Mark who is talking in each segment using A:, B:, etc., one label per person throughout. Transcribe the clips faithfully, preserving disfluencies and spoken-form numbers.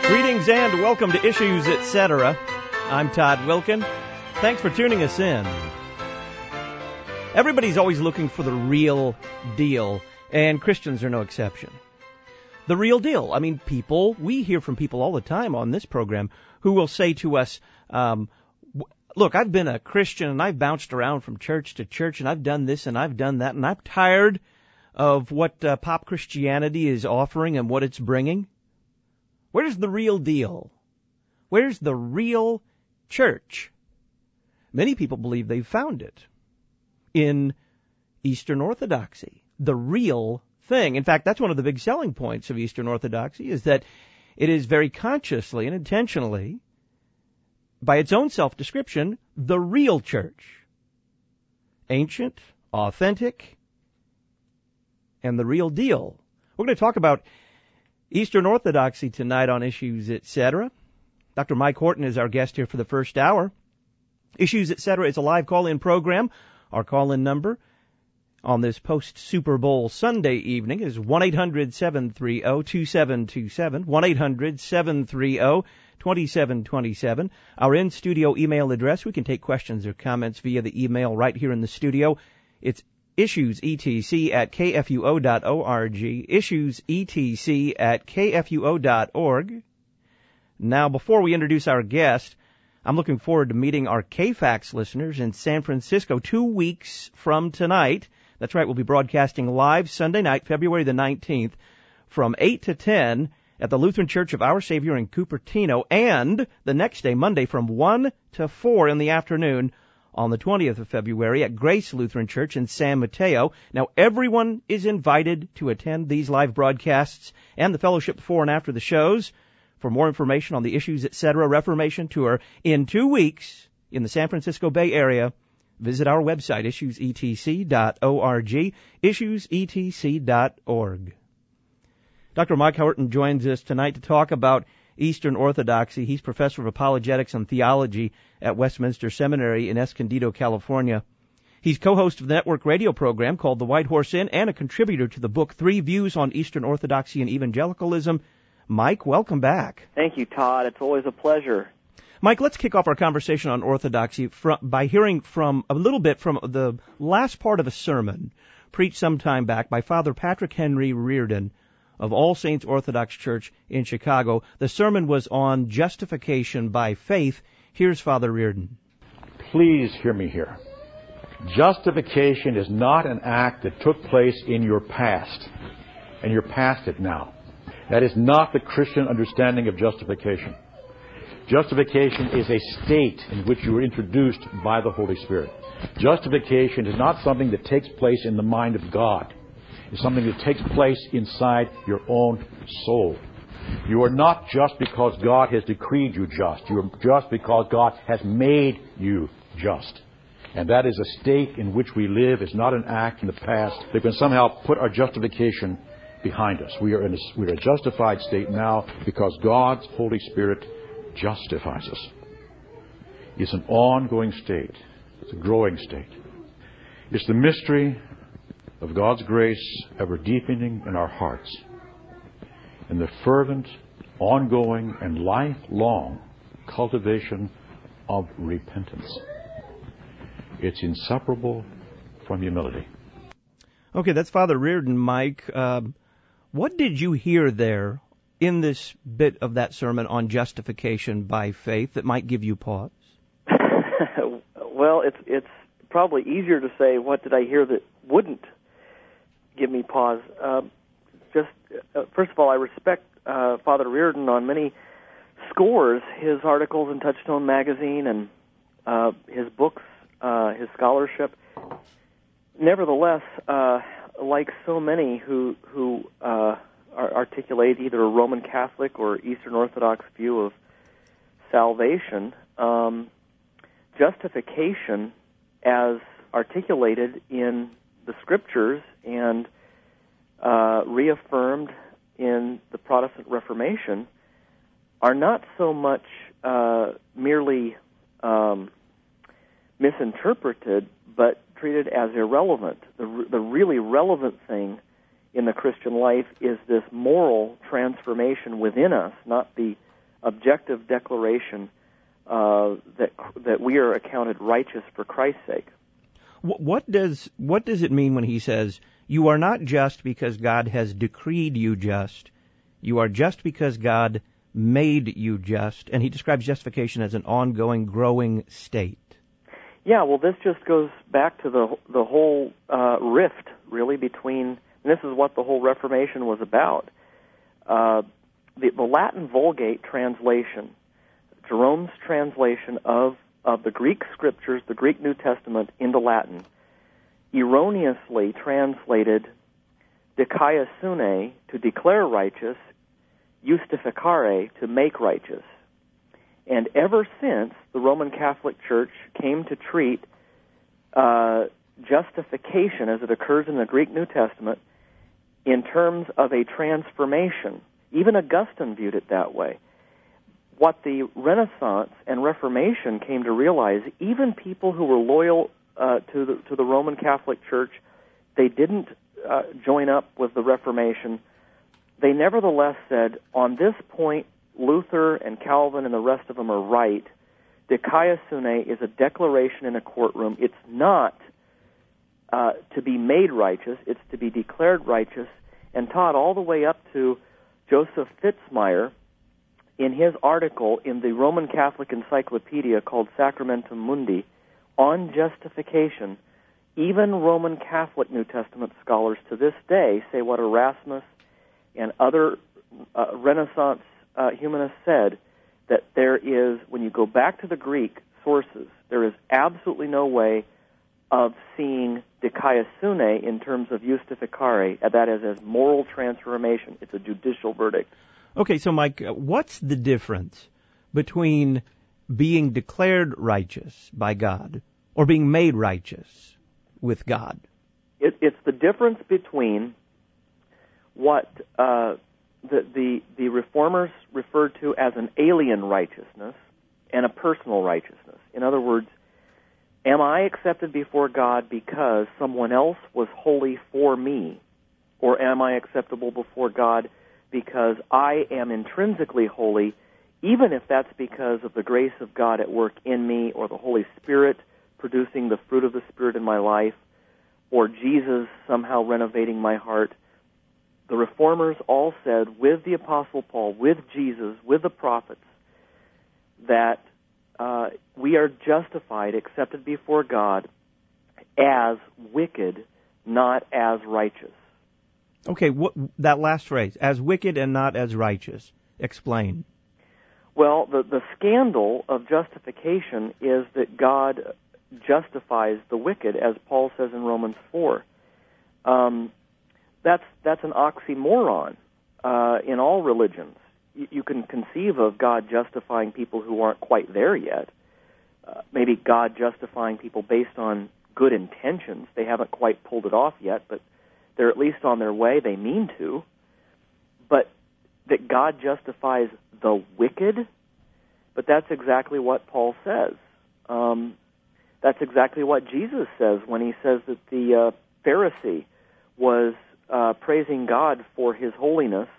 A: Greetings and welcome to Issues, et cetera. I'm Todd Wilkin. Thanks for tuning us in. Everybody's always looking for the real deal, and Christians are no exception. The real deal. I mean, people, we hear from people all the time on this program who will say to us, um, look, I've been a Christian and I've bounced around from church to church and I've done this and I've done that and I'm tired of what uh, pop Christianity is offering and what it's bringing. Where's the real deal? Where's the real church? Many people believe they've found it in Eastern Orthodoxy, the real thing. In fact, that's one of the big selling points of Eastern Orthodoxy, is that it is very consciously and intentionally, by its own self-description, the real church. Ancient, authentic, and the real deal. We're going to talk about Eastern Orthodoxy tonight on Issues, et cetera. Doctor Mike Horton is our guest here for the first hour. Issues, et cetera is a live call-in program. Our call-in number on this post-Super Bowl Sunday evening is one eight hundred seven three zero two seven two seven, one eight hundred seven three zero two seven two seven. Our in-studio email address, we can take questions or comments via the email right here in the studio. It's issuesetc at kfuo dot org, issuesetc at kfuo dot org. Now, before we introduce our guest, I'm looking forward to meeting our K FAX listeners in San Francisco two weeks from tonight. That's right, we'll be broadcasting live Sunday night, February the nineteenth, from eight to ten at the Lutheran Church of Our Savior in Cupertino, and the next day, Monday, from one to four in the afternoon on the twentieth of February at Grace Lutheran Church in San Mateo. Now, everyone is invited to attend these live broadcasts and the fellowship before and after the shows. For more information on the Issues, et cetera Reformation Tour in two weeks in the San Francisco Bay Area, visit our website, issues e t c dot org, issues e t c dot org. Doctor Mike Horton joins us tonight to talk about Eastern Orthodoxy. He's professor of apologetics and theology at Westminster Seminary in Escondido, California. He's co-host of the network radio program called The White Horse Inn and a contributor to the book Three Views on Eastern Orthodoxy and Evangelicalism. Mike, welcome back.
B: Thank you, Todd. It's always a pleasure.
A: Mike, let's kick off our conversation on Orthodoxy from, by hearing from a little bit from the last part of a sermon preached some time back by Father Patrick Henry Reardon of All Saints Orthodox Church in Chicago. The sermon was on justification by faith. Here's Father Reardon.
C: Please hear me here. Justification is not an act that took place in your past, and you're past it now. That is not the Christian understanding of justification. Justification is a state in which you were introduced by the Holy Spirit. Justification is not something that takes place in the mind of God. It's something that takes place inside your own soul. You are not just because God has decreed you just. You are just because God has made you just. And that is a state in which we live. It's not an act in the past that can somehow put our justification behind us. We are in a, we're in a justified state now because God's Holy Spirit justifies us. It's an ongoing state. It's a growing state. It's the mystery of God's grace ever deepening in our hearts, and the fervent, ongoing, and lifelong cultivation of repentance. It's inseparable from humility.
A: Okay, that's Father Reardon, Mike. Um, what did you hear there in this bit of that sermon on justification by faith that might give you pause?
B: Well, it's it's probably easier to say, what did I hear that wouldn't give me pause? Uh, just uh, first of all, I respect uh, Father Reardon on many scores. His articles in Touchstone magazine and uh, his books, uh, his scholarship. Nevertheless, uh, like so many who who uh, are, articulate either a Roman Catholic or Eastern Orthodox view of salvation, um, justification, as articulated in the Scriptures and uh, reaffirmed in the Protestant Reformation, are not so much uh, merely um, misinterpreted, but treated as irrelevant. The, the really relevant thing in the Christian life is this moral transformation within us, not the objective declaration uh, that that we are accounted righteous for Christ's sake.
A: What does what does it mean when he says, you are not just because God has decreed you just, you are just because God made you just, and he describes justification as an ongoing, growing state?
B: Yeah, well, this just goes back to the the whole uh, rift, really, between, and this is what the whole Reformation was about. Uh, the, the Latin Vulgate translation, Jerome's translation of, of the Greek scriptures, the Greek New Testament, into Latin, erroneously translated dikaiosune, to declare righteous, justificare, to make righteous. And ever since, the Roman Catholic Church came to treat uh, justification as it occurs in the Greek New Testament in terms of a transformation. Even Augustine viewed it that way. What the Renaissance and Reformation came to realize, even people who were loyal uh, to the to the Roman Catholic Church, they didn't uh, join up with the Reformation. They nevertheless said, on this point, Luther and Calvin and the rest of them are right. Dikaiosune is a declaration in a courtroom. It's not uh, to be made righteous. It's to be declared righteous, and taught all the way up to Joseph Fitzmyer in his article in the Roman Catholic Encyclopedia called Sacramentum Mundi on justification. Even Roman Catholic New Testament scholars to this day say what Erasmus and other uh, Renaissance uh, humanists said, that there is, when you go back to the Greek sources, there is absolutely no way of seeing dikaiosune in terms of justificare, that is, as moral transformation. It's a judicial verdict.
A: Okay, so Mike, what's the difference between being declared righteous by God or being made righteous with God?
B: It, it's the difference between what uh, the, the the reformers referred to as an alien righteousness and a personal righteousness. In other words, am I accepted before God because someone else was holy for me? Or am I acceptable before God because I am intrinsically holy, even if that's because of the grace of God at work in me, or the Holy Spirit producing the fruit of the Spirit in my life, or Jesus somehow renovating my heart? The Reformers all said, with the Apostle Paul, with Jesus, with the prophets, that uh, we are justified, accepted before God, as wicked, not as righteous.
A: Okay, what, that last phrase, as wicked and not as righteous. Explain.
B: Well, the, the scandal of justification is that God justifies the wicked, as Paul says in Romans four. Um, that's that's an oxymoron uh, in all religions. You, you can conceive of God justifying people who aren't quite there yet. Uh, maybe God justifying people based on good intentions. They haven't quite pulled it off yet, but they're at least on their way. They mean to. But that God justifies the wicked, but that's exactly what Paul says. Um, that's exactly what Jesus says when he says that the uh, Pharisee was uh, praising God for his holiness,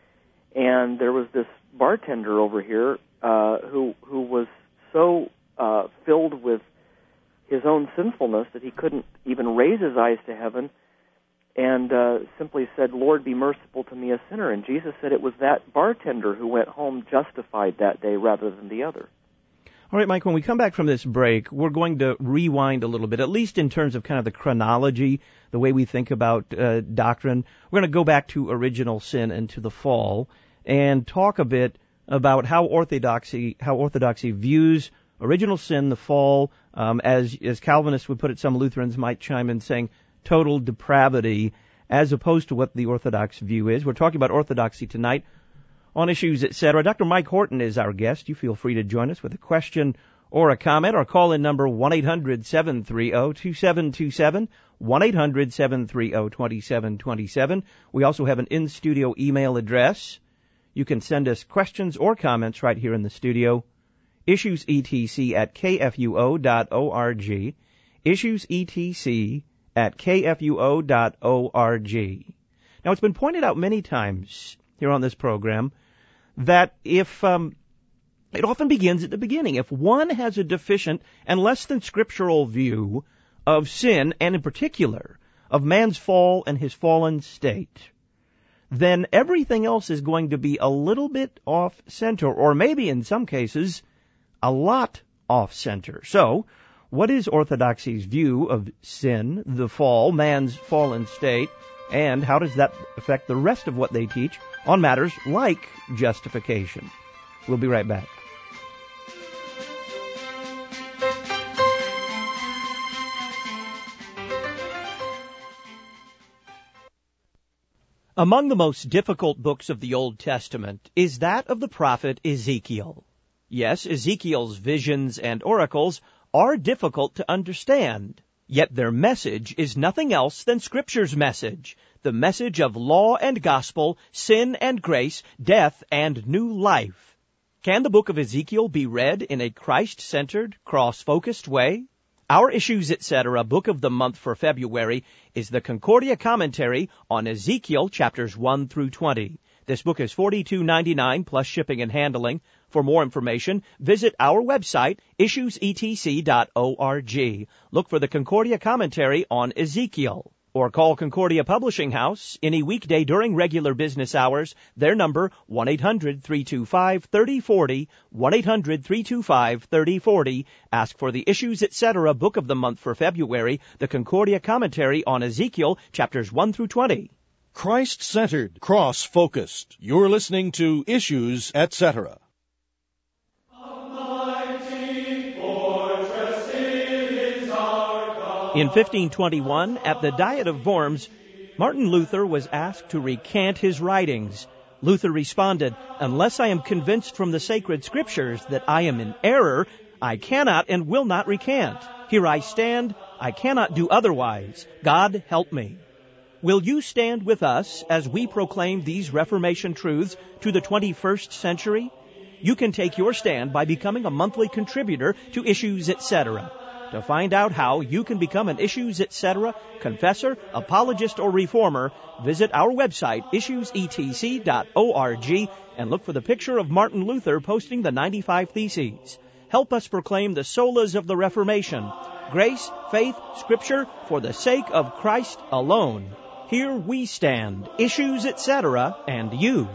B: and there was this bartender over here uh, who who was so uh, filled with his own sinfulness that he couldn't even raise his eyes to heaven, and uh, simply said, "Lord, be merciful to me, a sinner." And Jesus said it was that bartender who went home justified that day rather than the other.
A: All right, Mike, when we come back from this break, we're going to rewind a little bit, at least in terms of kind of the chronology, the way we think about uh, doctrine. We're going to go back to original sin and to the fall and talk a bit about how orthodoxy how orthodoxy views original sin, the fall, um, as as Calvinists would put it, some Lutherans might chime in saying total depravity, as opposed to what the Orthodox view is. We're talking about orthodoxy tonight on Issues, et cetera. Doctor Mike Horton is our guest. You feel free to join us with a question or a comment. Our call-in number, one eight hundred seven three zero two seven two seven, one eight hundred seven three zero two seven two seven. We also have an in-studio email address. You can send us questions or comments right here in the studio. issuesetc at kfuo dot org. issuesetc at kfuo dot org. Now, it's been pointed out many times here on this program that if um, It often begins at the beginning. If one has a deficient and less than scriptural view of sin, and in particular of man's fall and his fallen state, then everything else is going to be a little bit off-center, or maybe in some cases a lot off-center. So, what is Orthodoxy's view of sin, the fall, man's fallen state, and how does that affect the rest of what they teach on matters like justification? We'll be right back. Among the most difficult books of the Old Testament is that of the prophet Ezekiel. Yes, Ezekiel's visions and oracles are difficult to understand, yet their message is nothing else than Scripture's message, the message of law and gospel, sin and grace, death and new life. Can the book of Ezekiel be read in a Christ-centered, cross-focused way? Our Issues, et cetera book of the month for February is the Concordia Commentary on Ezekiel chapters one through twenty. This book is forty-two ninety-nine plus shipping and handling. For more information, visit our website, issues e t c dot org. Look for the Concordia Commentary on Ezekiel. Or call Concordia Publishing House any weekday during regular business hours. Their number, one eight hundred three two five three oh four oh, one eight hundred three two five three oh four oh. Ask for the Issues, et cetera book of the month for February, the Concordia Commentary on Ezekiel, chapters one through twenty.
D: Christ-centered, cross-focused. You're listening to Issues, et cetera.
A: In fifteen twenty-one, at the Diet of Worms, Martin Luther was asked to recant his writings. Luther responded, "Unless I am convinced from the sacred scriptures that I am in error, I cannot and will not recant. Here I stand, I cannot do otherwise. God help me." Will you stand with us as we proclaim these Reformation truths to the twenty-first century? You can take your stand by becoming a monthly contributor to Issues, et cetera. To find out how you can become an Issues, et cetera confessor, apologist, or reformer, visit our website, issues e t c dot org, and look for the picture of Martin Luther posting the ninety-five Theses. Help us proclaim the solas of the Reformation: grace, faith, Scripture, for the sake of Christ alone. Here we stand, Issues, et cetera, and you.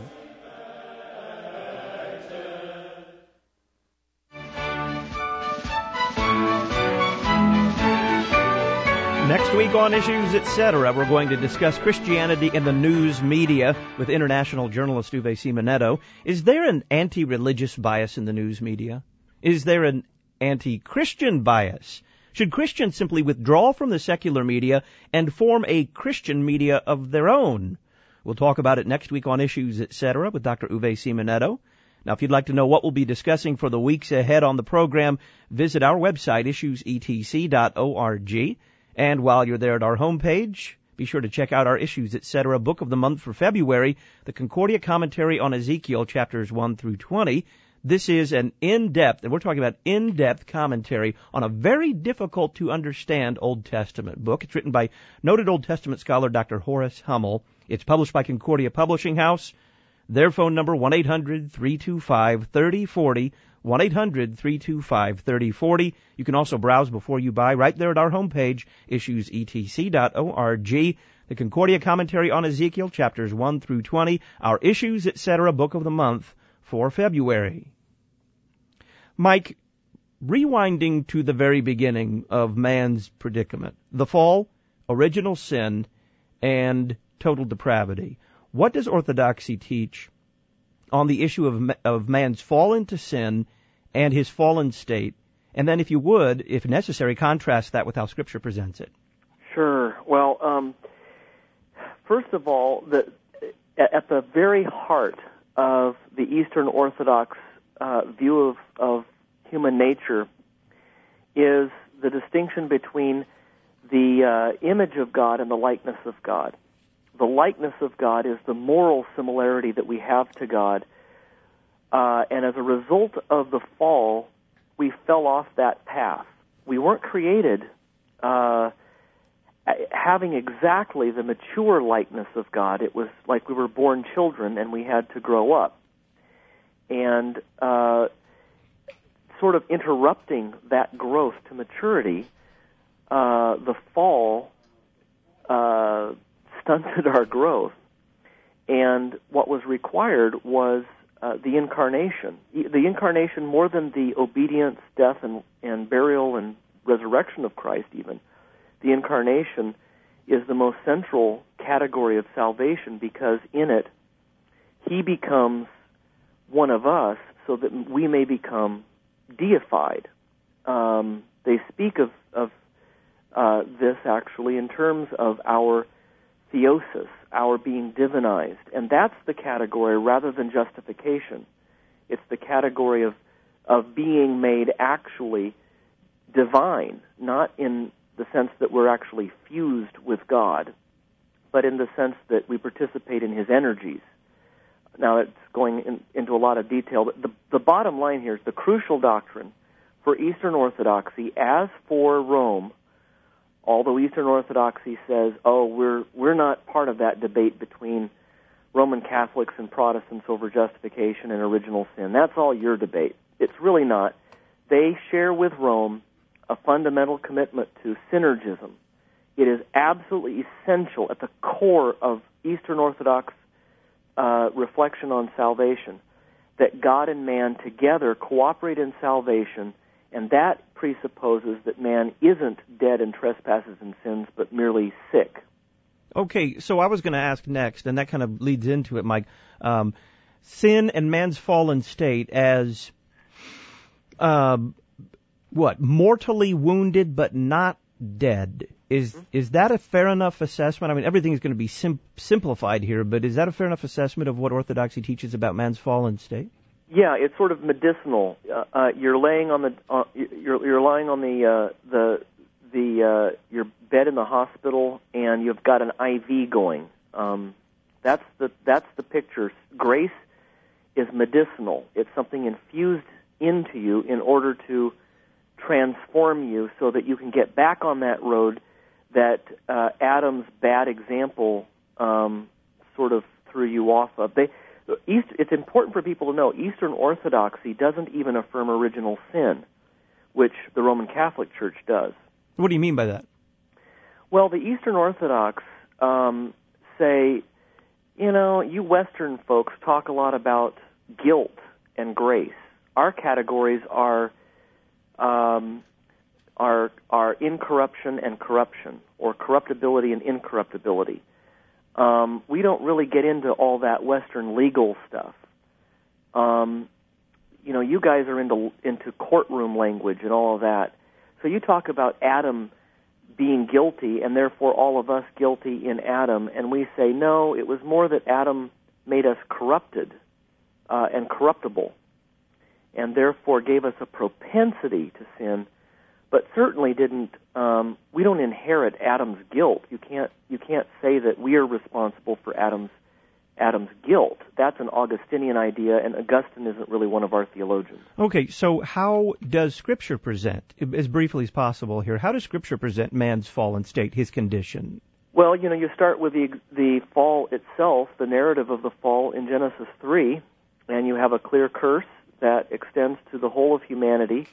A: Next week on Issues, et cetera, we're going to discuss Christianity in the news media with international journalist Uwe Simonetto. Is there an anti-religious bias in the news media? Is there an anti-Christian bias? Should Christians simply withdraw from the secular media and form a Christian media of their own? We'll talk about it next week on Issues, et cetera with Doctor Uwe Simonetto. Now, if you'd like to know what we'll be discussing for the weeks ahead on the program, visit our website, issues e t c dot org. And while you're there at our homepage, be sure to check out our Issues, et cetera book of the month for February, the Concordia Commentary on Ezekiel, chapters one through twenty. This is an in-depth, and we're talking about in-depth commentary on a very difficult-to-understand Old Testament book. It's written by noted Old Testament scholar Doctor Horace Hummel. It's published by Concordia Publishing House. Their phone number, one eight hundred three two five three oh four oh, one eight hundred three two five three oh four oh. You can also browse before you buy right there at our homepage, issues e t c dot org. The Concordia Commentary on Ezekiel, chapters one through twenty, our Issues, et cetera book of the month for February. Mike, rewinding to the very beginning of man's predicament, the fall, original sin, and total depravity, what does Orthodoxy teach on the issue of, of man's fall into sin and his fallen state? And then, if you would, if necessary, contrast that with how Scripture presents it.
B: Sure. Well, um, first of all, the, at the very heart of the Eastern Orthodox uh, view of, of human nature is the distinction between the uh, image of God and the likeness of God. The likeness of God is the moral similarity that we have to God, uh, and as a result of the fall, we fell off that path. We weren't created uh, having exactly the mature likeness of God. It was like we were born children and we had to grow up. And uh, sort of interrupting that growth to maturity, uh, the fall uh, stunted our growth. And what was required was uh, the incarnation. The incarnation, more than the obedience, death, and, and burial and resurrection of Christ even, the incarnation is the most central category of salvation, because in it, he becomes one of us so that we may become deified. Um, they speak of, of uh, this actually in terms of our theosis, our being divinized. And that's the category rather than justification. It's the category of, of being made actually divine, not in the sense that we're actually fused with God, but in the sense that we participate in his energies. Now, it's going in, into a lot of detail, but the, the bottom line here is the crucial doctrine for Eastern Orthodoxy, as for Rome, although Eastern Orthodoxy says, oh, we're we're not part of that debate between Roman Catholics and Protestants over justification and original sin. That's all your debate. It's really not. They share with Rome a fundamental commitment to synergism. It is absolutely essential at the core of Eastern Orthodox uh, reflection on salvation that God and man together cooperate in salvation, and that presupposes that man isn't dead in trespasses and sins, but merely sick.
A: Okay, so I was going to ask next, and that kind of leads into it, Mike. Um, sin and man's fallen state as, uh, what, mortally wounded but not dead. Is mm-hmm. is that a fair enough assessment? I mean, everything is going to be sim- simplified here, but is that a fair enough assessment of what Orthodoxy teaches about man's fallen state?
B: Yeah, it's sort of medicinal. Uh, uh, you're laying on the uh, you're you're lying on the uh, the the uh, your bed in the hospital, and you've got an I V going. Um, that's the that's the picture. Grace is medicinal. It's something infused into you in order to transform you, so that you can get back on that road that uh, Adam's bad example um, sort of threw you off of. They. East, it's important for people to know Eastern Orthodoxy doesn't even affirm original sin, which the Roman Catholic Church does.
A: What do you mean by that?
B: Well, the Eastern Orthodox um, say, you know, you Western folks talk a lot about guilt and grace. Our categories are um, are are incorruption and corruption, or corruptibility and incorruptibility. Um, we don't really get into all that Western legal stuff. Um, you know, you guys are into into courtroom language and all of that. So you talk about Adam being guilty, and therefore all of us guilty in Adam, and we say, no, it was more that Adam made us corrupted uh, and corruptible, and therefore gave us a propensity to sin, but certainly didn't. Um, we don't inherit Adam's guilt. You can't. You can't say that we are responsible for Adam's Adam's guilt. That's an Augustinian idea, and Augustine isn't really one of our theologians.
A: Okay, so how does Scripture present, as briefly as possible here, how does Scripture present man's fallen state, his condition?
B: Well, you know, you start with the the fall itself, the narrative of the fall in Genesis three, and you have a clear curse that extends to the whole of humanity.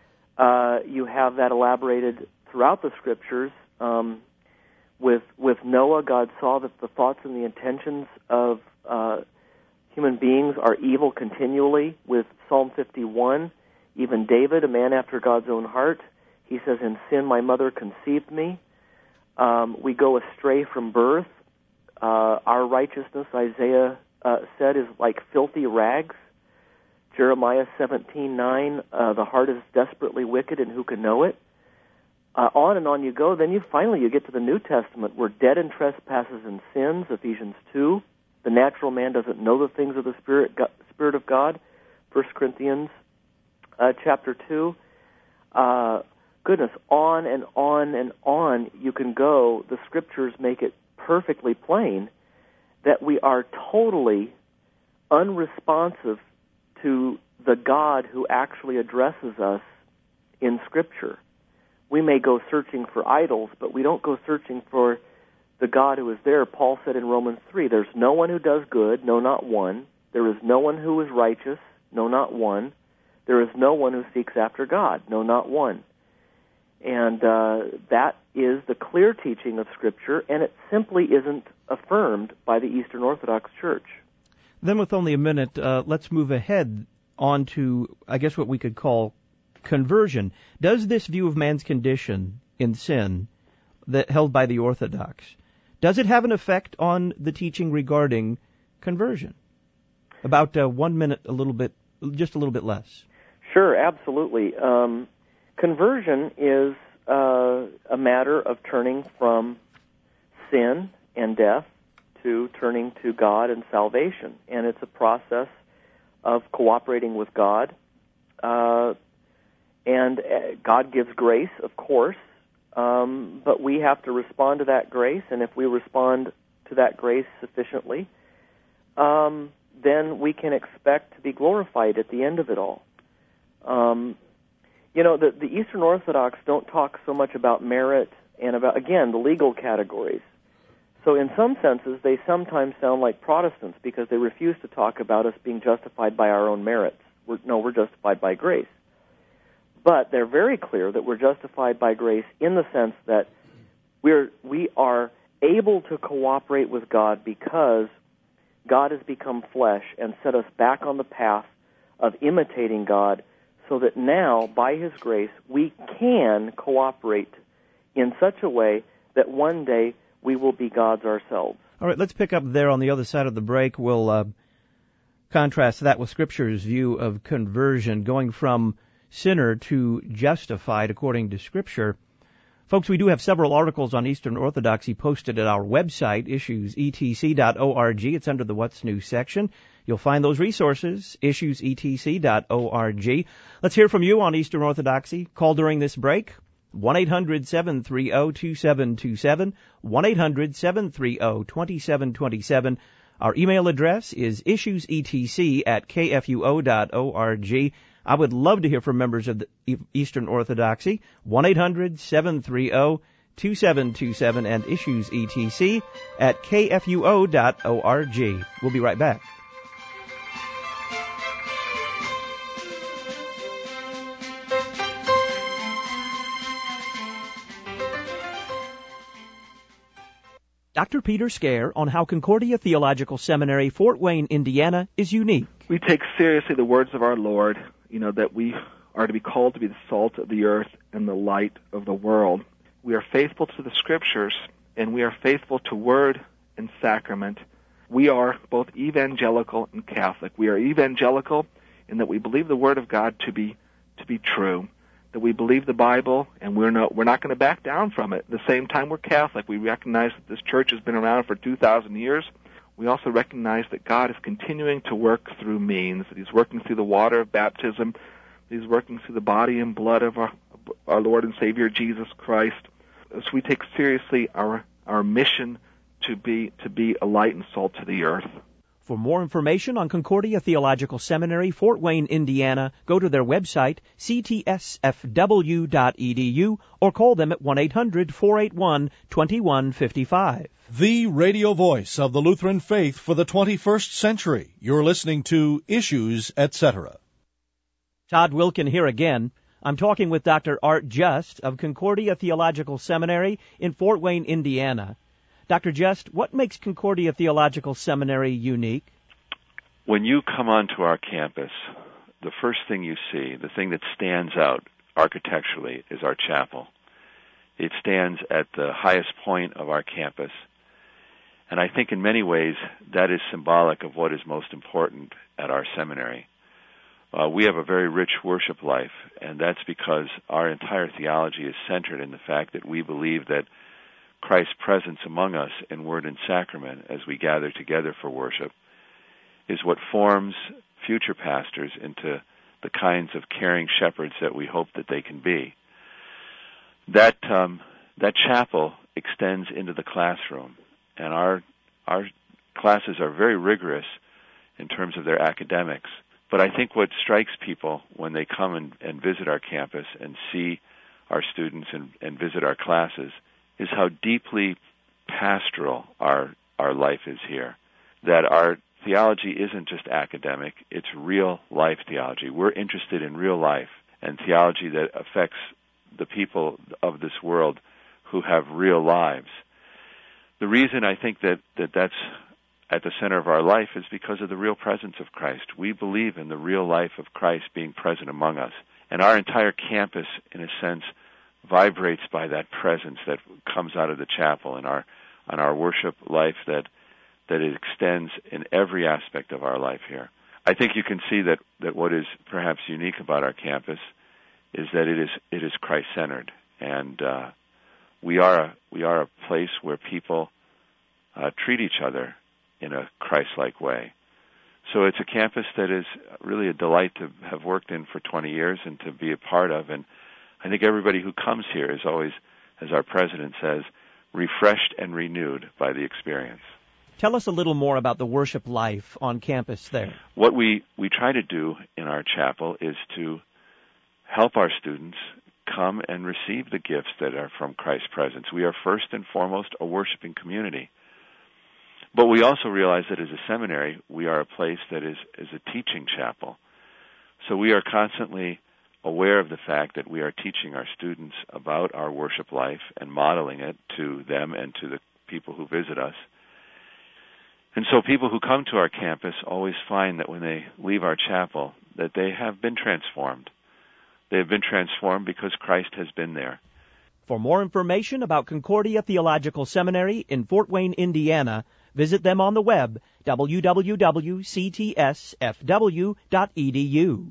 B: Uh, you have that elaborated throughout the Scriptures. Um, with with Noah, God saw that the thoughts and the intentions of uh, human beings are evil continually. With Psalm fifty-one, even David, a man after God's own heart, he says, "In sin my mother conceived me." Um, we go astray from birth. Uh, our righteousness, Isaiah uh, said, is like filthy rags. Jeremiah seventeen nine, uh, the heart is desperately wicked, and who can know it? Uh, on and on you go. Then you finally you get to the New Testament. We're dead in trespasses and sins, Ephesians two. The natural man doesn't know the things of the Spirit, God, Spirit of God, First Corinthians uh, chapter two. Uh, goodness, on and on and on you can go. The Scriptures make it perfectly plain that we are totally unresponsive to the God who actually addresses us in Scripture. We may go searching for idols, but we don't go searching for the God who is there. Paul said in Romans three, there's no one who does good, no, not one. There is no one who is righteous, no, not one. There is no one who seeks after God, no, not one. And uh, that is the clear teaching of Scripture, and it simply isn't affirmed by the Eastern Orthodox Church.
A: Then with only a minute, uh, let's move ahead on to, I guess, what we could call conversion. Does this view of man's condition in sin that held by the Orthodox, does it have an effect on the teaching regarding conversion? About uh, one minute, a little bit, just a little bit less.
B: Sure, absolutely. Um, conversion is uh, a matter of turning from sin and death to turning to God and salvation. And it's a process of cooperating with God. Uh, and uh, God gives grace, of course, um, but we have to respond to that grace. And if we respond to that grace sufficiently, um, then we can expect to be glorified at the end of it all. Um, you know, the, the Eastern Orthodox don't talk so much about merit and about, again, the legal categories. So in some senses, they sometimes sound like Protestants because they refuse to talk about us being justified by our own merits. We're, no, we're justified by grace. But they're very clear that we're justified by grace in the sense that we're, we are able to cooperate with God because God has become flesh and set us back on the path of imitating God, so that now, by His grace, we can cooperate in such a way that one day we will be gods ourselves.
A: All right, let's pick up there on the other side of the break. We'll uh, contrast that with Scripture's view of conversion, going from sinner to justified according to Scripture. Folks, we do have several articles on Eastern Orthodoxy posted at our website, issues e t c dot org. It's under the What's New section. You'll find those resources, issues e t c dot org. Let's hear from you on Eastern Orthodoxy. Call during this break, one eight hundred seven three zero two seven two seven, one eight hundred seven three zero two seven two seven. Our email address is issuesetc at k f u o dot org. I would love to hear from members of the Eastern Orthodoxy, one eight hundred seven three zero two seven two seven and issuesetc at k f u o dot org. We'll be right back. Doctor Peter Scare on how Concordia Theological Seminary, Fort Wayne, Indiana, is unique.
E: We take seriously the words of our Lord, you know, that we are to be called to be the salt of the earth and the light of the world. We are faithful to the Scriptures, and we are faithful to word and sacrament. We are both evangelical and Catholic. We are evangelical in that we believe the Word of God to be to be true, that we believe the Bible, and we're not we're not going to back down from it. At the same time, we're Catholic. We recognize that this church has been around for two thousand years. We also recognize that God is continuing to work through means, that He's working through the water of baptism, that He's working through the body and blood of our, our Lord and Savior Jesus Christ. So we take seriously our our mission to be to be a light and salt to the earth.
A: For more information on Concordia Theological Seminary, Fort Wayne, Indiana, go to their website, c t s f w dot e d u, or call them at one eight hundred four eight one two one five five.
D: The radio voice of the Lutheran faith for the twenty-first century. You're listening to Issues, et cetera.
A: Todd Wilkin here again. I'm talking with Doctor Art Just of Concordia Theological Seminary in Fort Wayne, Indiana. Doctor Just, what makes Concordia Theological Seminary unique?
F: When you come onto our campus, the first thing you see, the thing that stands out architecturally, is our chapel. It stands at the highest point of our campus. And I think in many ways that is symbolic of what is most important at our seminary. Uh, we have a very rich worship life, and that's because our entire theology is centered in the fact that we believe that Christ's presence among us in word and sacrament as we gather together for worship is what forms future pastors into the kinds of caring shepherds that we hope that they can be. That um, that chapel extends into the classroom, and our our classes are very rigorous in terms of their academics. But I think what strikes people when they come and, and visit our campus and see our students and, and visit our classes is how deeply pastoral our our life is here. That our theology isn't just academic, it's real life theology. We're interested in real life and theology that affects the people of this world who have real lives. The reason I think that, that that's at the center of our life is because of the real presence of Christ. We believe in the real life of Christ being present among us. And our entire campus, in a sense, vibrates by that presence that comes out of the chapel and our on our worship life that that it extends in every aspect of our life here. I think you can see that, that what is perhaps unique about our campus is that it is it is Christ-centered, and uh, we are a, we are a place where people uh, treat each other in a Christ-like way. So it's a campus that is really a delight to have worked in for twenty years and to be a part of. And I think everybody who comes here is always, as our president says, refreshed and renewed by the experience.
A: Tell us a little more about the worship life on campus there.
F: What we, we try to do in our chapel is to help our students come and receive the gifts that are from Christ's presence. We are first and foremost a worshiping community. But we also realize that as a seminary, we are a place that is, is a teaching chapel. So we are constantly aware of the fact that we are teaching our students about our worship life and modeling it to them and to the people who visit us. And so people who come to our campus always find that when they leave our chapel, that they have been transformed. They have been transformed because Christ has been there.
A: For more information about Concordia Theological Seminary in Fort Wayne, Indiana, visit them on the web, w w w dot c t s f w dot e d u.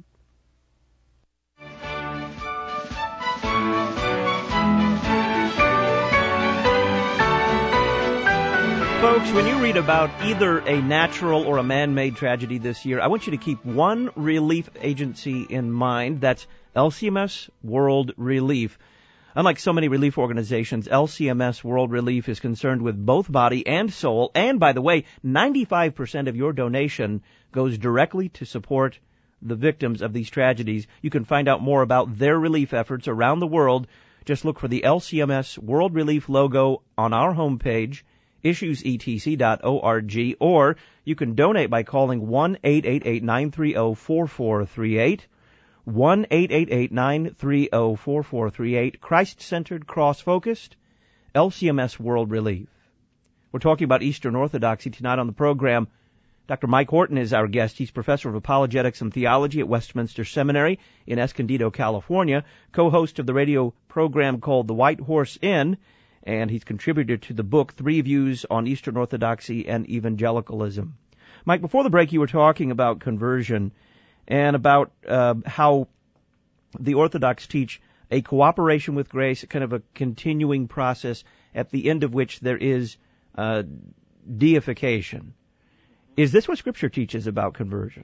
A: Folks, when you read about either a natural or a man-made tragedy this year, I want you to keep one relief agency in mind. That's L C M S World Relief. Unlike so many relief organizations, L C M S World Relief is concerned with both body and soul. And, by the way, ninety-five percent of your donation goes directly to support the victims of these tragedies. You can find out more about their relief efforts around the world. Just look for the L C M S World Relief logo on our homepage, issues e t c dot org, or you can donate by calling one eight eight eight, nine three zero, four four three eight. one eight eight eight, nine three zero, four four three eight, Christ-centered, cross-focused, L C M S World Relief. We're talking about Eastern Orthodoxy tonight on the program. Doctor Mike Horton is our guest. He's professor of apologetics and theology at Westminster Seminary in Escondido, California, co-host of the radio program called The White Horse Inn, and he's contributed to the book Three Views on Eastern Orthodoxy and Evangelicalism. Mike, before the break you were talking about conversion and about uh, how the Orthodox teach a cooperation with grace, kind of a continuing process at the end of which there is uh, deification. Is this what Scripture teaches about conversion?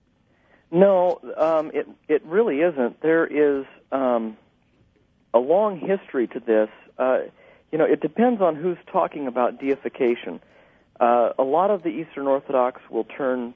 B: No, um, it it really isn't. There is um, a long history to this. Uh, you know, it depends on who's talking about deification. Uh, a lot of the Eastern Orthodox will turn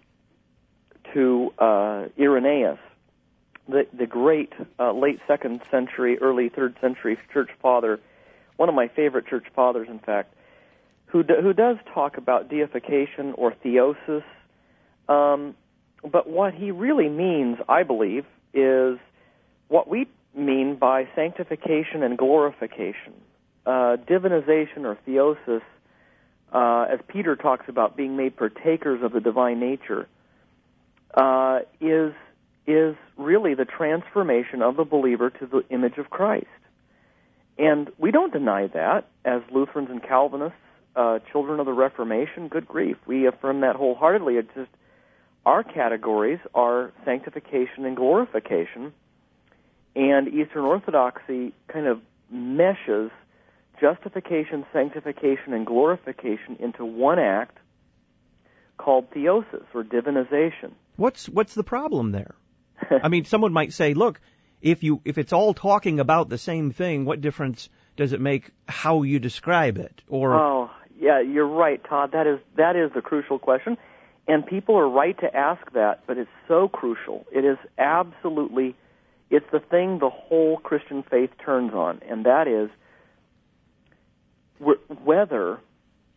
B: to uh, Irenaeus, the, the great uh, late second century, early third century church father, one of my favorite church fathers, in fact, who do, who does talk about deification or theosis. Um, but what he really means, I believe, is what we mean by sanctification and glorification. Uh, divinization or theosis, uh, as Peter talks about being made partakers of the divine nature, Uh, is is really the transformation of the believer to the image of Christ. And we don't deny that as Lutherans and Calvinists, uh, children of the Reformation. Good grief, we affirm that wholeheartedly. It's just our categories are sanctification and glorification, and Eastern Orthodoxy kind of meshes justification, sanctification, and glorification into one act called theosis or divinization.
A: What's what's the problem there? I mean, someone might say, look, if you if it's all talking about the same thing, what difference does it make how you describe it? Or
B: oh, yeah, you're right, Todd. That is that is the crucial question, and people are right to ask that. But it's so crucial. It is absolutely, it's the thing the whole Christian faith turns on, and that is whether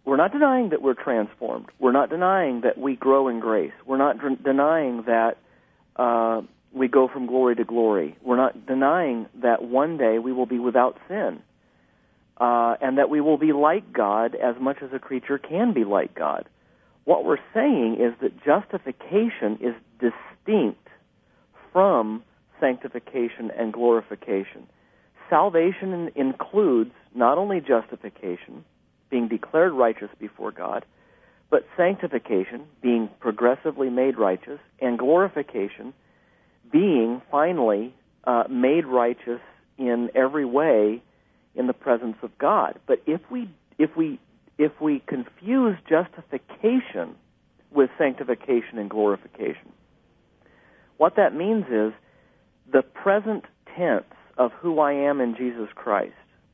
B: we're not denying that we're transformed. We're not denying that we grow in grace. We're not dr- denying that uh, we go from glory to glory. We're not denying that one day we will be without sin, uh, and that we will be like God as much as a creature can be like God. What we're saying is that justification is distinct from sanctification and glorification. Salvation includes not only justification, being declared righteous before God, but sanctification, being progressively made righteous, and glorification, being finally uh, made righteous in every way in the presence of God. But if we if we if we confuse justification with sanctification and glorification, what that means is the present tense of who I am in Jesus Christ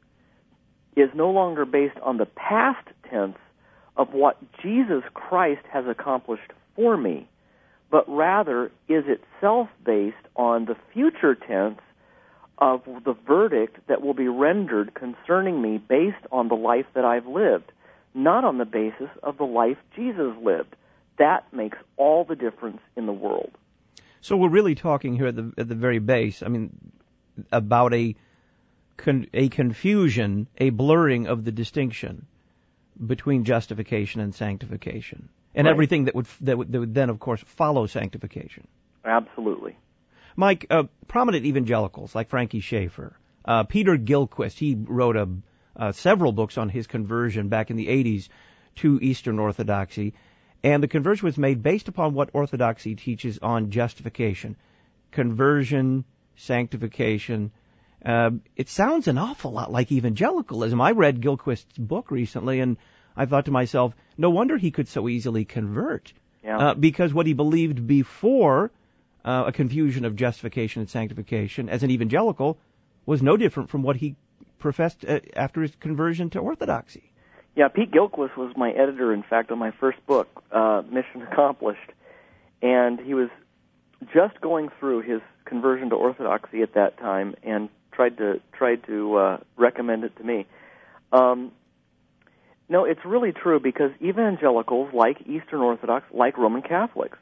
B: is no longer based on the past tense of what Jesus Christ has accomplished for me, but rather is itself based on the future tense of the verdict that will be rendered concerning me based on the life that I've lived, not on the basis of the life Jesus lived. That makes all the difference in the world.
A: So we're really talking here at the at the very base, I mean, about a con, a confusion, a blurring of the distinction between justification and sanctification, and
B: right.
A: everything that would, that would that would then, of course, follow sanctification.
B: Absolutely.
A: Mike, uh, prominent evangelicals like Frankie Schaeffer, uh, Peter Gilchrist, he wrote a, uh, several books on his conversion back in the eighties to Eastern Orthodoxy, and the conversion was made based upon what Orthodoxy teaches on justification, conversion, sanctification. Uh, it sounds an awful lot like evangelicalism. I read Gilchrist's book recently, and I thought to myself, no wonder he could so easily convert,
B: yeah.
A: uh, because what he believed before uh, a confusion of justification and sanctification as an evangelical was no different from what he professed uh, after his conversion to Orthodoxy.
B: Yeah, Pete Gilchrist was my editor, in fact, on my first book, uh, Mission Accomplished, and he was just going through his conversion to Orthodoxy at that time and tried to tried to uh, recommend it to me. Um, no, it's really true because evangelicals, like Eastern Orthodox, like Roman Catholics,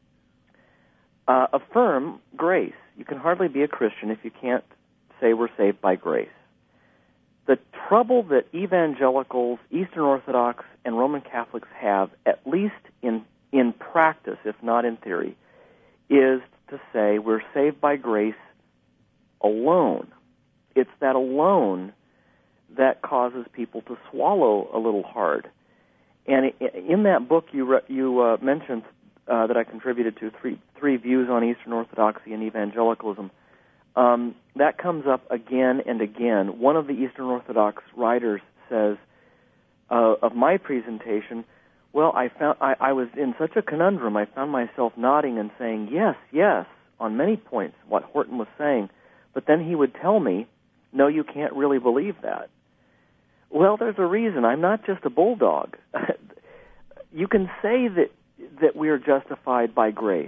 B: uh, affirm grace. You can hardly be a Christian if you can't say we're saved by grace. The trouble that evangelicals, Eastern Orthodox, and Roman Catholics have, at least in in practice, if not in theory, is to say we're saved by grace alone. It's that alone that causes people to swallow a little hard. And in that book you re- you uh, mentioned uh, that I contributed to, three three views on Eastern Orthodoxy and evangelicalism, um, that comes up again and again. One of the Eastern Orthodox writers says uh, of my presentation, well, I found I, I was in such a conundrum. I found myself nodding and saying yes, yes, on many points, what Horton was saying. But then he would tell me, no, you can't really believe that. Well, there's a reason. I'm not just a bulldog. You can say that that we are justified by grace.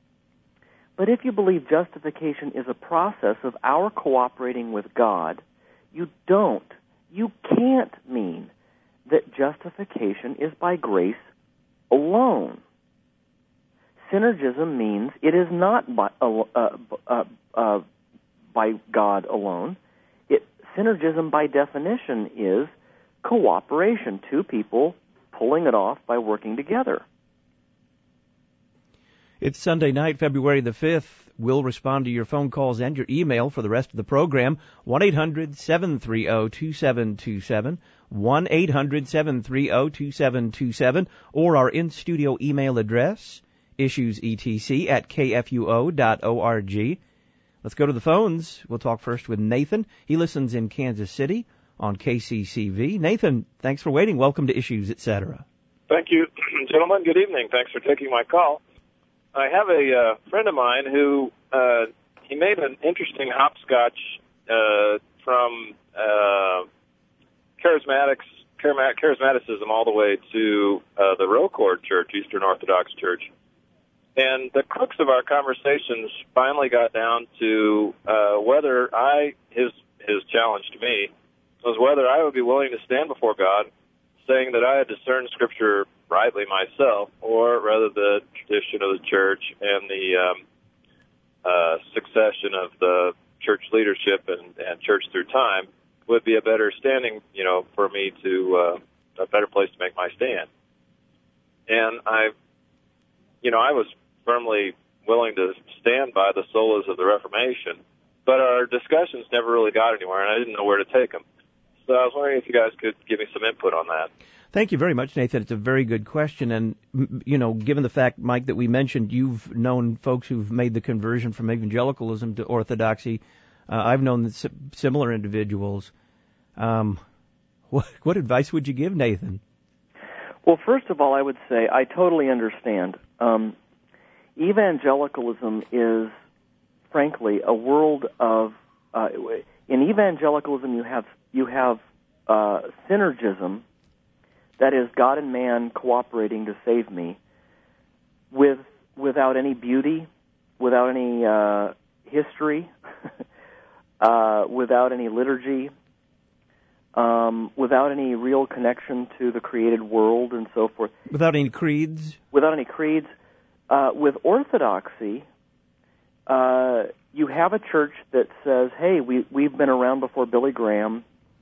B: But if you believe justification is a process of our cooperating with God, you don't, you can't mean that justification is by grace alone. Synergism means it is not by, uh, uh, uh, by God alone. It, synergism by definition is cooperation, two people pulling it off by working together.
A: It's Sunday night, February the fifth. We'll respond to your phone calls and your email for the rest of the program. one eight hundred seven three zero two seven two seven, one eight hundred seven three zero two seven two seven, or our in-studio email address, issuesetc at kfuo dot org. Let's go to the phones. We'll talk first with Nathan. He listens in Kansas City on K C C V. Nathan, thanks for waiting. Welcome to Issues, et cetera.
G: Thank you, gentlemen. Good evening. Thanks for taking my call. I have a uh, friend of mine who uh, he made an interesting hopscotch uh, from uh, charismatics, charismaticism all the way to uh, the Rocord Church, Eastern Orthodox Church. And the crux of our conversations finally got down to uh, whether I, his his challenge to me, was whether I would be willing to stand before God, saying that I had discerned Scripture rightly myself, or rather the tradition of the church and the um, uh, succession of the church leadership and, and church through time would be a better standing, you know, for me to, uh, a better place to make my stand. And I, you know, I was firmly willing to stand by the solas of the Reformation, but our discussions never really got anywhere, and I didn't know where to take them. So I was wondering if you guys could give me some input on that.
A: Thank you very much, Nathan. It's a very good question. And, you know, given the fact, Mike, that we mentioned you've known folks who've made the conversion from evangelicalism to orthodoxy, uh, I've known similar individuals. Um, what, what advice would you give, Nathan?
B: Well, first of all, I would say I totally understand. Um, evangelicalism is, frankly, a world of... Uh, in evangelicalism, you have you have uh, synergism, that is God and man cooperating to save me, with without any beauty, without any uh, history, uh, without any liturgy, um, without any real connection to the created world and so forth.
A: Without any creeds?
B: Without any creeds. Uh, with orthodoxy, uh, you have a church that says, hey, we, we've been around before Billy Graham.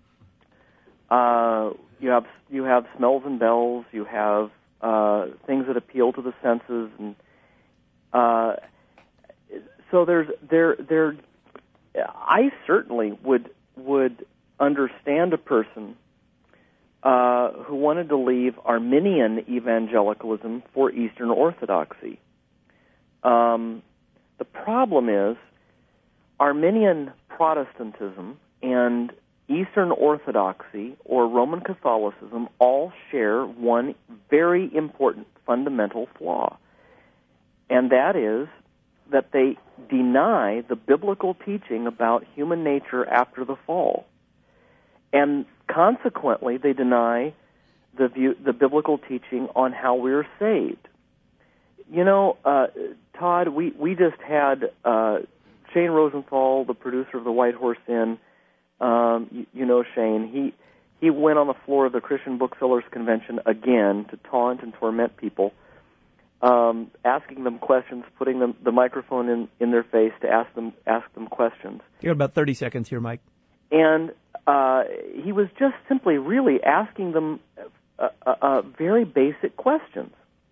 B: Uh, you have you have smells and bells. You have uh, things that appeal to the senses, and uh, so there's there there. I certainly would would understand a person uh, who wanted to leave Arminian evangelicalism for Eastern Orthodoxy. Um, the problem is Arminian Protestantism and Eastern Orthodoxy or Roman Catholicism all share one very important fundamental flaw, and that is that they deny the biblical teaching about human nature after the fall, and consequently they deny the view, the biblical teaching on how we're saved. You know, uh, Todd, we, we just had uh, Shane Rosenthal, the producer of the White Horse Inn. Um, you, you know Shane. He he went on the floor of the Christian Booksellers Convention again to taunt and torment people, um, asking them questions, putting them the microphone in, in their face to ask them ask them questions.
A: You got about thirty seconds here, Mike.
B: And uh, he was just simply really asking them uh, uh, uh, very basic questions.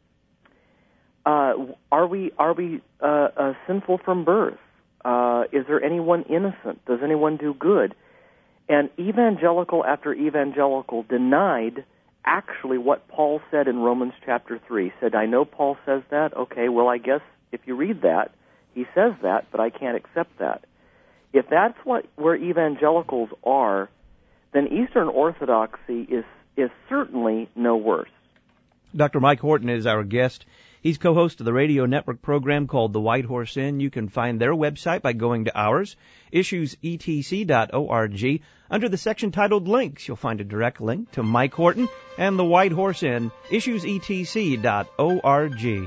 B: Uh, are we are we uh, uh, sinful from birth? Uh, is there anyone innocent? Does anyone do good? And evangelical after evangelical denied actually what Paul said in Romans chapter three. Said, I know Paul says that. Okay, well, I guess if you read that, he says that, but I can't accept that. If that's what where evangelicals are, then Eastern Orthodoxy is is certainly no worse.
A: Doctor Mike Horton is our guest. He's co-host of the radio network program called The White Horse Inn. You can find their website by going to ours, issues e t c dot org. Under the section titled Links, you'll find a direct link to Mike Horton and The White Horse Inn, issues e t c dot org.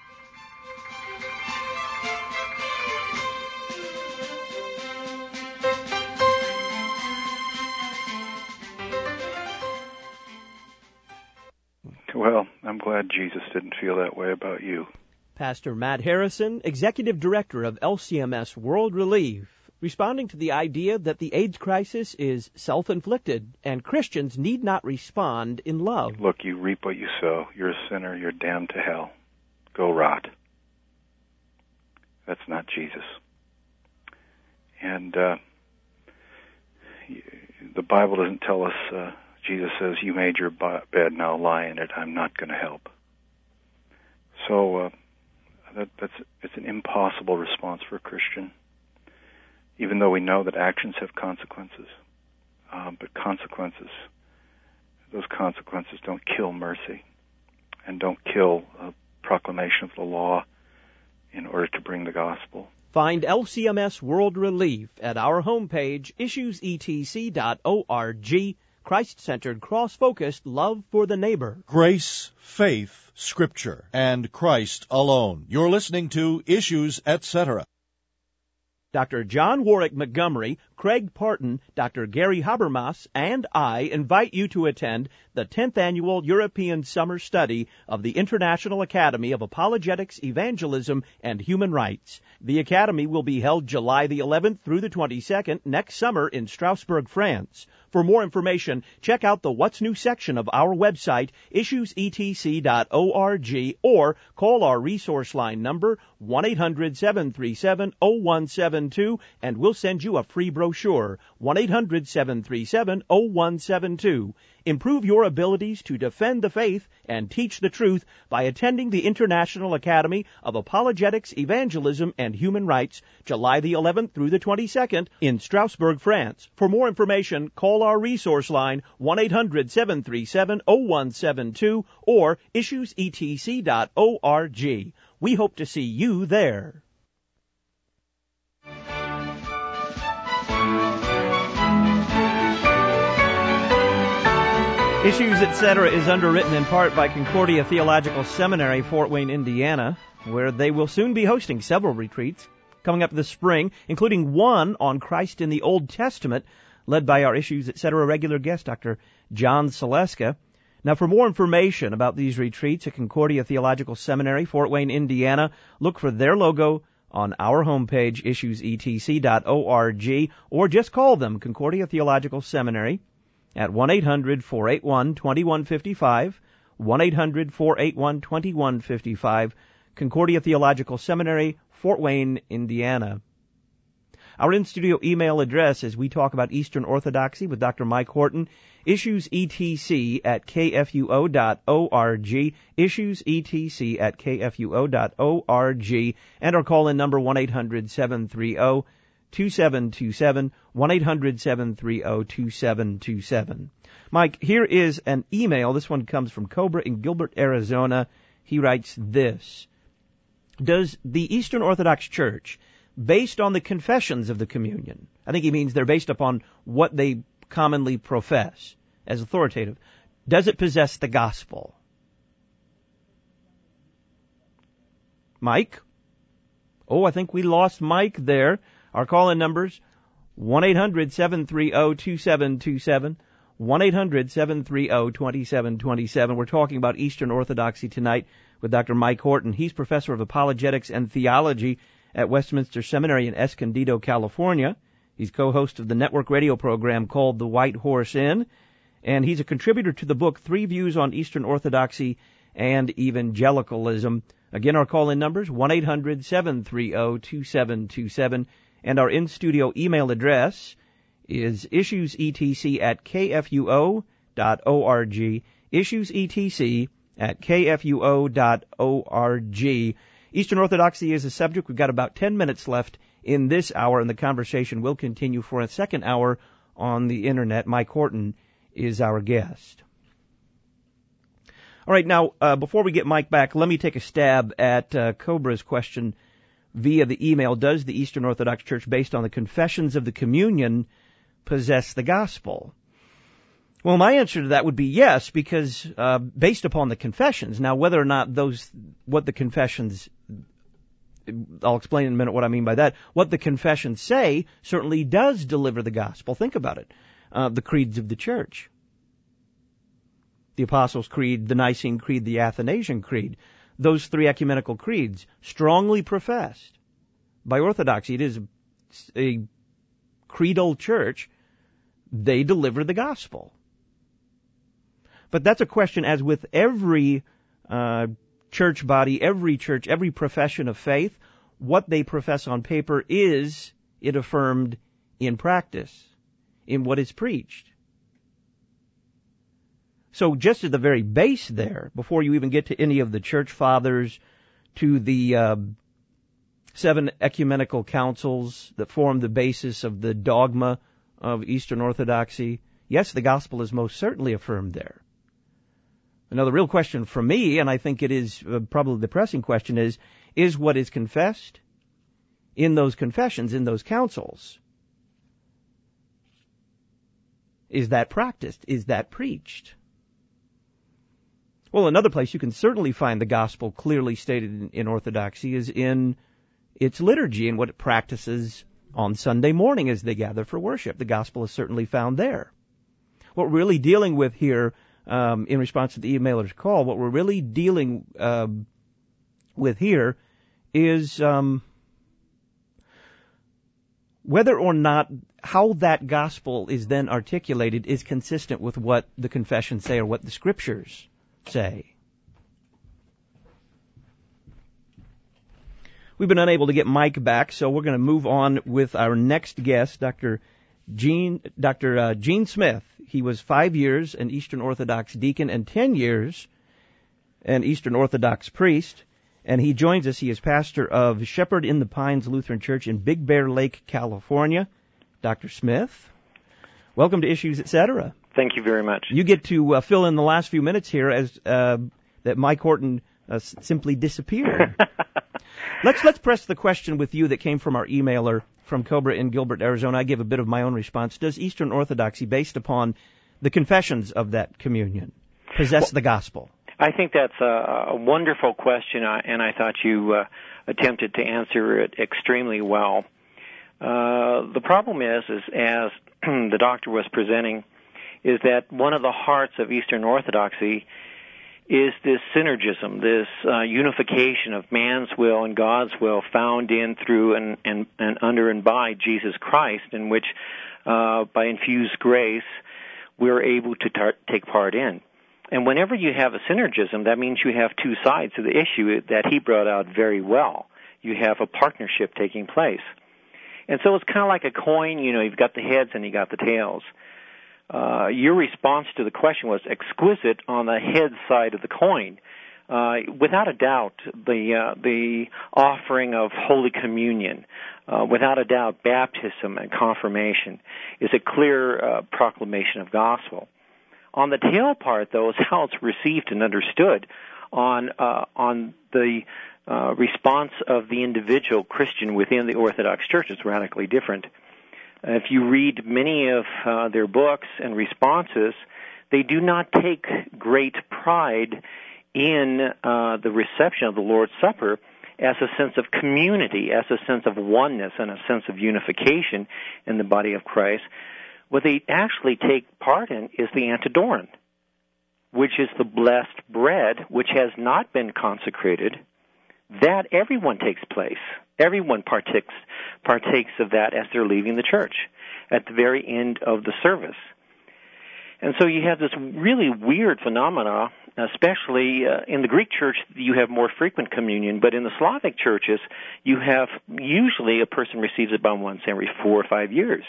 H: Well, I'm glad Jesus didn't feel that way about you.
A: Pastor Matt Harrison, Executive Director of L C M S World Relief, responding to the idea that the AIDS crisis is self-inflicted and Christians need not respond in love.
H: Look, you reap what you sow. You're a sinner. You're damned to hell. Go rot. That's not Jesus. And uh, the Bible doesn't tell us... Uh, Jesus says, you made your bed, now lie in it. I'm not going to help. So uh, that, that's it's an impossible response for a Christian, even though we know that actions have consequences. Uh, but consequences, those consequences don't kill mercy and don't kill a proclamation of the law in order to bring the gospel.
A: Find L C M S World Relief at our homepage, issues e t c dot org. Christ-centered, cross-focused love for the neighbor.
D: Grace, faith, Scripture, and Christ alone. You're listening to Issues, et cetera.
A: Doctor John Warwick Montgomery, Craig Parton, Doctor Gary Habermas, and I invite you to attend the tenth Annual European Summer Study of the International Academy of Apologetics, Evangelism, and Human Rights. The Academy will be held July the eleventh through the twenty-second next summer in Strasbourg, France. For more information, check out the What's New section of our website, issues e t c dot org, or call our resource line number, one eight hundred seven three seven oh one seven two, and we'll send you a free brochure, one eight hundred seven three seven oh one seven two. Improve your abilities to defend the faith and teach the truth by attending the International Academy of Apologetics, Evangelism, and Human Rights, July the eleventh through the twenty-second in Strasbourg, France. For more information, call our resource line, one eight hundred seven three seven oh one seven two, or issues e t c dot org. We hope to see you there. Issues, et cetera is underwritten in part by Concordia Theological Seminary, Fort Wayne, Indiana, where they will soon be hosting several retreats coming up this spring, including one on Christ in the Old Testament, led by our Issues, et cetera regular guest, Doctor John Saleska. Now, for more information about these retreats at Concordia Theological Seminary, Fort Wayne, Indiana, look for their logo on our homepage, issues e t c dot org, or just call them, Concordia Theological Seminary, at one eight hundred four eight one two one five five, one eight hundred four eight one two one five five, Concordia Theological Seminary, Fort Wayne, Indiana. Our in-studio email address as we talk about Eastern Orthodoxy with Doctor Mike Horton, issuesetc at k f u o dot org, issuesetc at k f u o dot org, and our call-in number one eight hundred seven three zero two seven two seven, one eight hundred seven three zero two seven two seven. Mike, here is an email. This one comes from Cobra in Gilbert, Arizona. He writes this: Does the Eastern Orthodox Church, based on the confessions of the communion, I think he means they're based upon what they commonly profess as authoritative, does it possess the gospel? Mike? Oh, I think we lost Mike there. Our call-in numbers, one eight hundred seven three zero two seven two seven, one eight hundred seven three zero two seven two seven. We're talking about Eastern Orthodoxy tonight with Doctor Mike Horton. He's professor of apologetics and theology at Westminster Seminary in Escondido, California. He's co-host of the network radio program called The White Horse Inn, and he's a contributor to the book Three Views on Eastern Orthodoxy and Evangelicalism. Again, our call-in numbers, one eight hundred seven three zero two seven two seven. And our in-studio email address is issuesetc at k f u o dot org, issuesetc at k f u o dot org. Eastern Orthodoxy is a subject. We've got about ten minutes left in this hour, and the conversation will continue for a second hour on the Internet. Mike Horton is our guest. All right, now, uh, before we get Mike back, let me take a stab at uh, Cobra's question via the email. Does the Eastern Orthodox Church, based on the confessions of the communion, possess the gospel? Well, my answer to that would be yes, because uh, based upon the confessions. Now, whether or not those, what the confessions, I'll explain in a minute what I mean by that. What the confessions say certainly does deliver the gospel. Think about it. Uh, the creeds of the church. The Apostles' Creed, the Nicene Creed, the Athanasian Creed. Those three ecumenical creeds, strongly professed by Orthodoxy. It is a creedal church. They deliver the gospel. But that's a question, as with every uh, church body, every church, every profession of faith, what they profess on paper, is it affirmed in practice, in what is preached? So just at the very base there, before you even get to any of the church fathers, to the uh, seven ecumenical councils that form the basis of the dogma of Eastern Orthodoxy, yes, the gospel is most certainly affirmed there. Now, the real question for me, and I think it is uh, probably the pressing question, is, is what is confessed in those confessions, in those councils, is that practiced? Is that preached? Well, another place you can certainly find the gospel clearly stated in, in Orthodoxy is in its liturgy and what it practices on Sunday morning as they gather for worship. The gospel is certainly found there. What we're really dealing with here, um, in response to the emailer's call, what we're really dealing uh, with here is um, whether or not how that gospel is then articulated is consistent with what the confessions say or what the scriptures say. We've been unable to get Mike back, so we're going to move on with our next guest, Doctor Gene, Doctor Uh, Gene Smith. He was five years an Eastern Orthodox deacon and ten years an Eastern Orthodox priest. And he joins us. He is pastor of Shepherd in the Pines Lutheran Church in Big Bear Lake, California. Doctor Smith, welcome to Issues, et cetera.
I: Thank you very much.
A: You get to uh, fill in the last few minutes here as uh, that Mike Horton uh, s- simply disappeared. let's let's press the question with you that came from our emailer from Cobra in Gilbert, Arizona. I give a bit of my own response. Does Eastern Orthodoxy, based upon the confessions of that communion, possess well, the gospel?
I: I think that's a, a wonderful question, and I thought you uh, attempted to answer it extremely well. Uh, the problem is, is as the doctor was presenting, is that one of the hearts of Eastern Orthodoxy is this synergism, this uh, unification of man's will and God's will found in, through, and, and, and under and by Jesus Christ, in which, uh, by infused grace, we're able to tar- take part in. And whenever you have a synergism, that means you have two sides of the issue that he brought out very well. You have a partnership taking place. And so it's kind of like a coin, you know, you've got the heads and you got the tails. Uh, your response to the question was exquisite on the head side of the coin. Uh, without a doubt, the uh, the offering of Holy Communion, uh, without a doubt, baptism and confirmation is a clear uh, proclamation of gospel. On the tail part, though, is how it's received and understood on uh, on the uh, response of the individual Christian within the Orthodox Church. Is radically different. If you read many of uh, their books and responses, they do not take great pride in uh, the reception of the Lord's Supper as a sense of community, as a sense of oneness, and a sense of unification in the body of Christ. What they actually take part in is the Antidoron, which is the blessed bread, which has not been consecrated. That everyone takes place. Everyone partakes, partakes of that as they're leaving the church at the very end of the service. And so you have this really weird phenomena, especially uh, in the Greek church, you have more frequent communion, but in the Slavic churches, you have usually a person receives it about once every four or five years.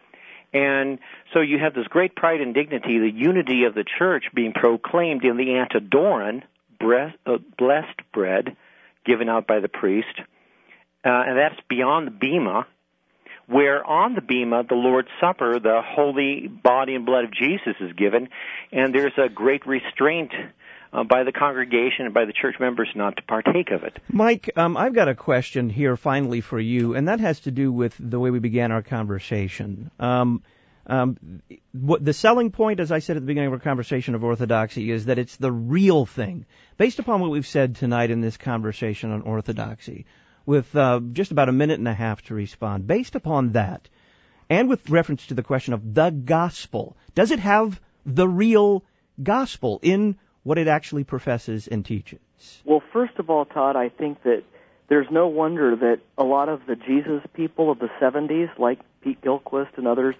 I: And so you have this great pride and dignity, the unity of the church being proclaimed in the Antidoron, blessed bread, given out by the priest, uh, and that's beyond the Bema, where on the Bema, the Lord's Supper, the holy body and blood of Jesus is given, and there's a great restraint uh, by the congregation and by the church members not to partake of it.
A: Mike, um, I've got a question here finally for you, and that has to do with the way we began our conversation. Um, um, what the selling point, as I said at the beginning of our conversation of orthodoxy, is that it's the real thing. Based upon what we've said tonight in this conversation on orthodoxy, with uh, just about a minute and a half to respond, based upon that, and with reference to the question of the gospel, does it have the real gospel in what it actually professes and teaches?
B: Well, first of all, Todd, I think that there's no wonder that a lot of the Jesus people of the seventies, like Pete Gilchrist and others,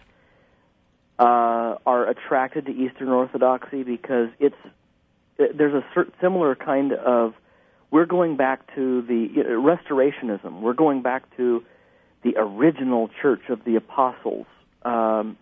B: uh, are attracted to Eastern Orthodoxy because it's there's a certain similar kind of, we're going back to the uh, restorationism. We're going back to the original church of the apostles, um,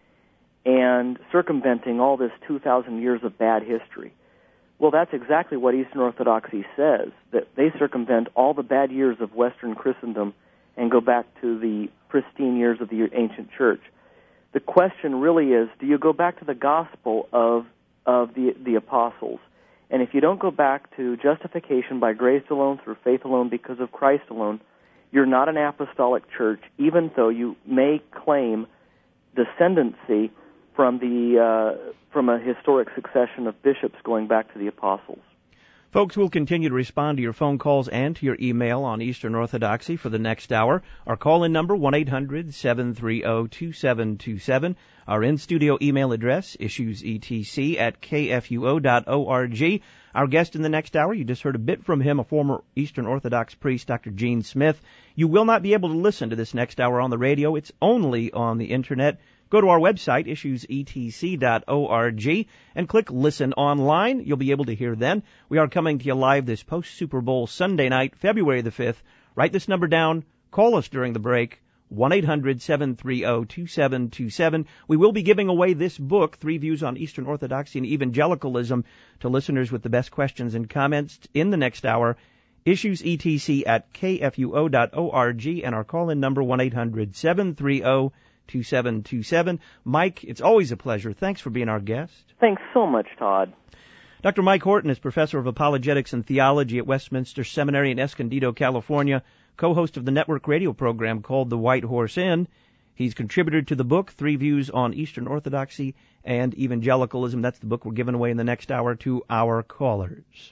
B: and circumventing all this two thousand years of bad history. Well, that's exactly what Eastern Orthodoxy says, that they circumvent all the bad years of Western Christendom and go back to the pristine years of the ancient church. The question really is, do you go back to the gospel of of the the apostles? And if you don't go back to justification by grace alone, through faith alone, because of Christ alone, you're not an apostolic church, even though you may claim descendancy from the uh, from a historic succession of bishops going back to the apostles.
A: Folks, we'll continue to respond to your phone calls and to your email on Eastern Orthodoxy for the next hour. Our call-in number, one eight hundred seven three zero two seven two seven. Our in-studio email address, issuesetc at k f u o dot org. Our guest in the next hour, you just heard a bit from him, a former Eastern Orthodox priest, Doctor Gene Smith. You will not be able to listen to this next hour on the radio. It's only on the Internet. Go to our website, issues e t c dot org, and click Listen Online. You'll be able to hear then. We are coming to you live this post-Super Bowl Sunday night, February the fifth. Write this number down. Call us during the break, one eight hundred seven three zero two seven two seven. We will be giving away this book, Three Views on Eastern Orthodoxy and Evangelicalism, to listeners with the best questions and comments in the next hour. issuesetc at k f u o dot org, and our call-in number, one eight hundred seven three zero two seven two seven. Mike, it's always a pleasure. Thanks for being our guest.
B: Thanks so much, Todd.
A: Doctor Mike Horton is professor of apologetics and theology at Westminster Seminary in Escondido, California, co-host of the network radio program called The White Horse Inn. He's contributed to the book, Three Views on Eastern Orthodoxy and Evangelicalism. That's the book we're giving away in the next hour to our callers.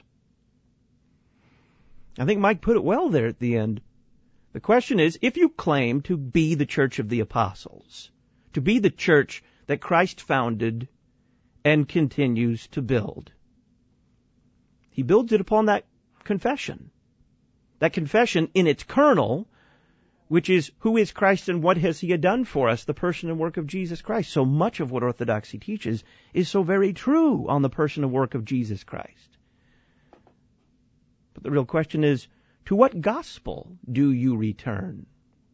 A: I think Mike put it well there at the end. The question is, if you claim to be the Church of the Apostles, to be the church that Christ founded and continues to build, he builds it upon that confession. That confession in its kernel, which is, who is Christ and what has he done for us, the person and work of Jesus Christ. So much of what Orthodoxy teaches is so very true on the person and work of Jesus Christ. But the real question is, to what gospel do you return?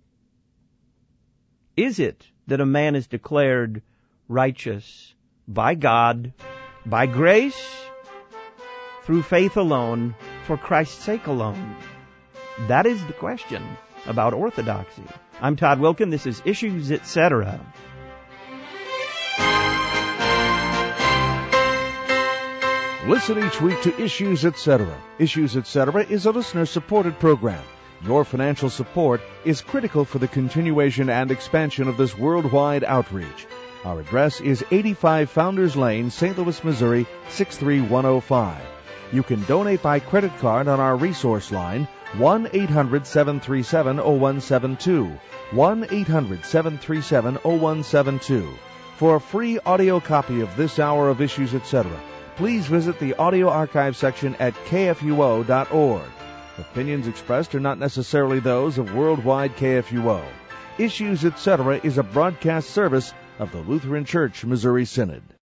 A: Is it that a man is declared righteous by God, by grace, through faith alone, for Christ's sake alone? That is the question about orthodoxy. I'm Todd Wilkin. This is Issues, et cetera.
D: Listen each week to Issues, et cetera. Issues, et cetera is a listener-supported program. Your financial support is critical for the continuation and expansion of this worldwide outreach. Our address is eighty-five Founders Lane, Saint Louis, Missouri, six three one oh five. You can donate by credit card on our resource line, one eight hundred seven three seven oh one seven two, one eight hundred seven three seven oh one seven two. For a free audio copy of this hour of Issues, et cetera, please visit the audio archive section at k f u o dot org. Opinions expressed are not necessarily those of Worldwide K F U O. Issues, et cetera is a broadcast service of the Lutheran Church Missouri Synod.